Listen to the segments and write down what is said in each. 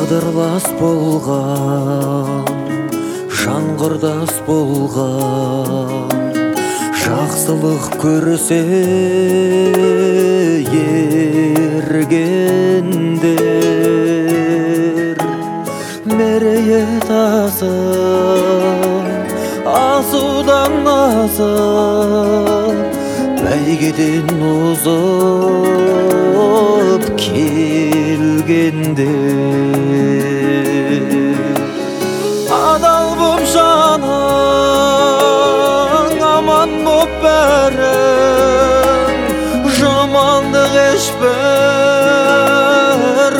Тағдырлас болған, жан құрдас болған, жақсылық көрсе ергендер. Мерейі тасып, асудан асып, бәйгеден озып келгендер. Адал боп жаның, аман боп бәрің, жамандық ешбір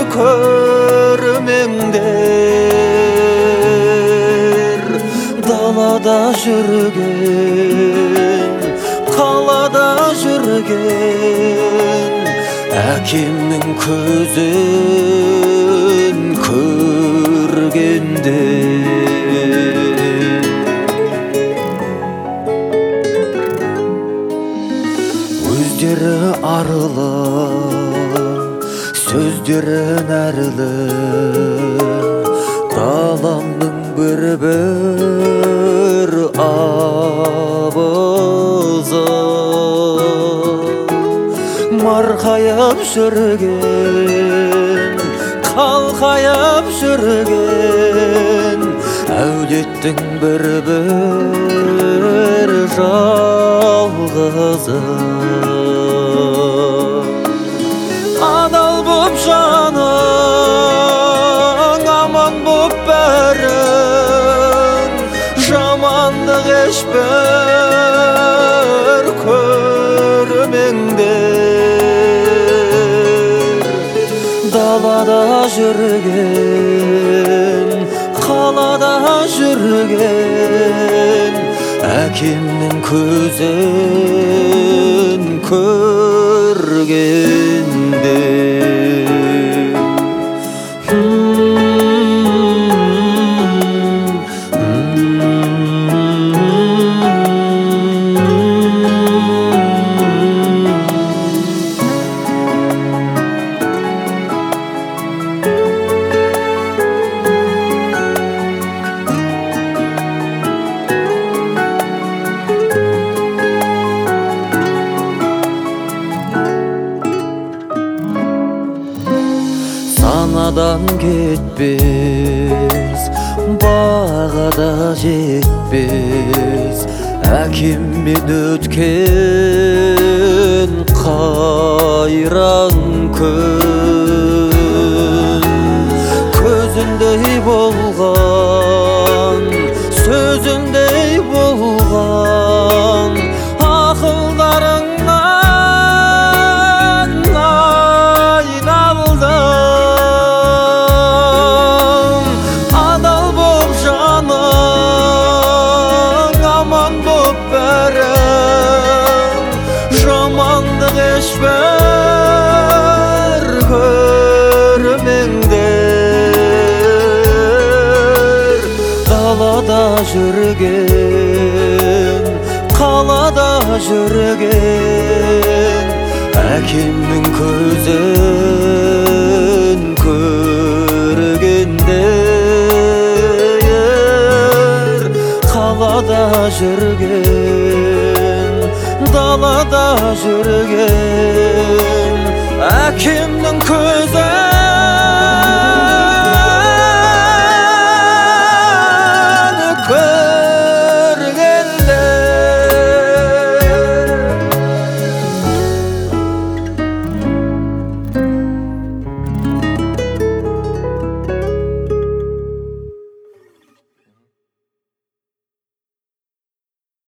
көрмеңдер. Далада жүрген, қалада жүрген, әкемнің көзін көргендер. Өздері арылы, сөздері нәрлі, даламның бір абызы. Марқайып жүрген, қалқайып жүрген, әулеттің бір жалғызы. Адал боп жаның, аман боп бәрің, жамандық ешбір көрмеңдер. Далада жүрген, қалада жүрген, әкемнің көзін көргендер. Санадан кетпес, бағада жетпес, әкеммен өткен қайран күн. Көзіндей болған, сөзіндей болған, ақылдарыңнан айналдым. Адал боп жаның, аман боп бәрің, жамандық ешбір көрмеңдер. Далада жүрген, қалада жүрген, әкемнің көзін көргендер. Қалада жүрген, далада жүрген, әкем